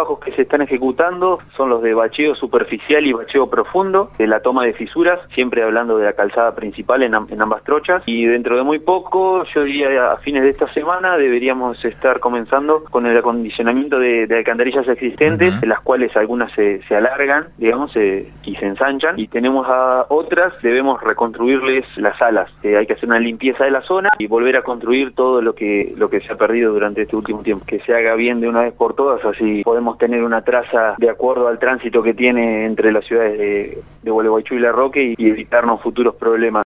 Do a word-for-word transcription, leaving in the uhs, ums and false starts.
trabajos que se están ejecutando son los de bacheo superficial y bacheo profundo, de la toma de fisuras, siempre hablando de la calzada principal en, en ambas trochas, y dentro de muy poco, yo diría a fines de esta semana, deberíamos estar comenzando con el acondicionamiento de, de alcantarillas existentes, uh-huh. de las cuales algunas se, se alargan, digamos, eh, y se ensanchan, y tenemos a otras, debemos reconstruirles las alas, eh, hay que hacer una limpieza de la zona y volver a construir todo lo que, lo que se ha perdido durante este último tiempo, que se haga bien de una vez por todas, así podemos tener una traza de acuerdo al tránsito que tiene entre las ciudades de, de Gualeguaychú y La Roque y, y evitarnos futuros problemas.